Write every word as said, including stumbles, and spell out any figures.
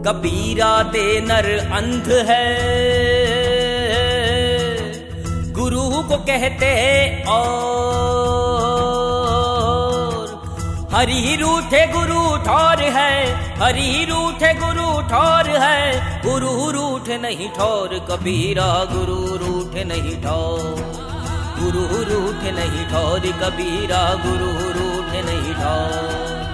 कबीरा दे नर अंध है, गुरु को कहते और हरि रूठे गुरु ठौर है, हरि रूठे गुरु ठौर है, गुरु रूठ नहीं ठौर, कबीरा गुरु रूठ नहीं ठौर, गुरु रूठ नहीं ठौर, कबीरा गुरु रूठ नहीं ठौर।